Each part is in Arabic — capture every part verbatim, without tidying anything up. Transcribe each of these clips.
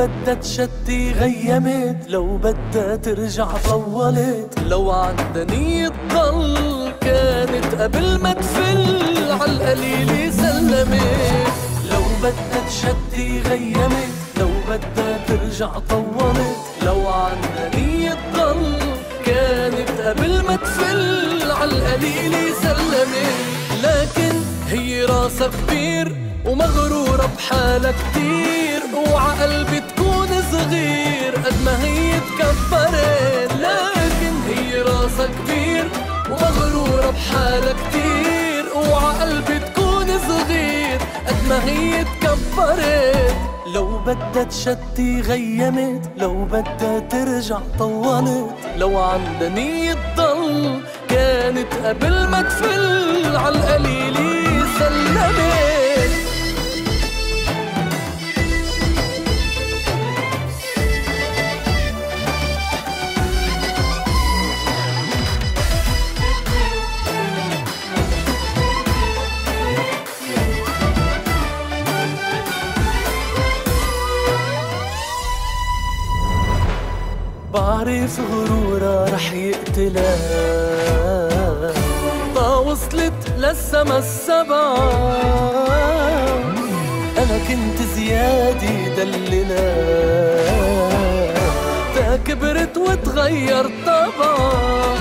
بدها تشتي غيمت، لو بدها ترجع طولت، لو عندها نية تضل كانت قبل ما تفل عالقليل سلمت. لو بدها تشتي غيمت، لو بدها ترجع طولت، لو عندها نية تضل كانت قبل ما تفل عالقليل سلمت. لكن هي راسها كبير ومغرورة بحالها كتير، وعقلبي تكون صغير قد ما هي تكبرت. لكن هي راسها كبير ومغرورة بحالها كتير، وعقلبي تكون صغير قد ما هي تكبرت. لو بدها تشتي غيمت، لو بدها ترجع طولت، لو عندها نية تضل كانت قبل ما تفل عالقليل سلمت. بعرف غرورها رح يقتلها، طا وصلت للسما السبعة. أنا كنت زيادة دلنا، تا كبرت وتغير طبعا.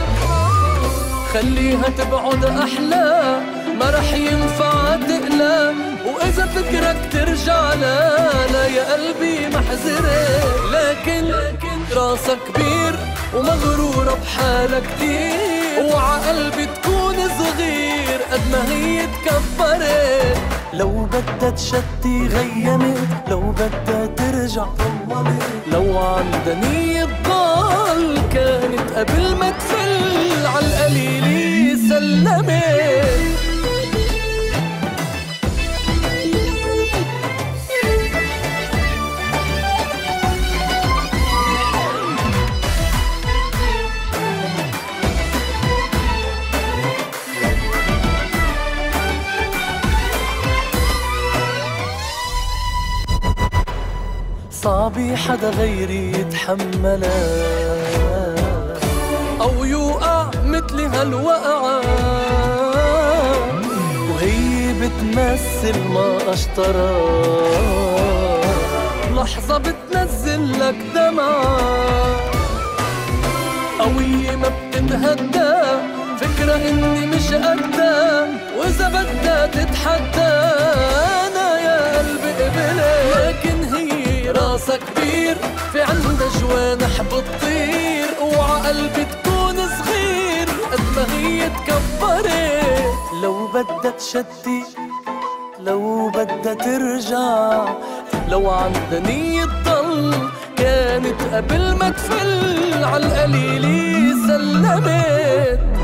خليها تبعد أحلى، ما رح ينفع تقلى، وإذا فكرك ترجع لا لا يا قلبي محزرة. لكن راسها كبير ومغرورة بحالها كتير، وعقلبي تكون صغير قد ما هي تكبرت. لو بدها تشتي غيمت، لو بدها ترجع طولت، لو عندها نية تضل كانت قبل ما تفل عالقليل سلمت. صعب حدا غيري يتحملها، أو يوقع مثل هالوقعة، وهي بتمثل ما أشترى، لحظة بتنزل لك دمعة. قوية ما بتنهدى، فكرة إني مش قدها، وإذا بدها تتحدى أنا يا قلبي قبلها. لكن هي راسها كبير، في عندها جوانح بتطير، وعقلبي تكون صغير قد ما هي تكبرت. لو بدها تشتي، لو بدها ترجع، لو عندها نية تضل كانت قبل ما تفل عالقليل سلمت.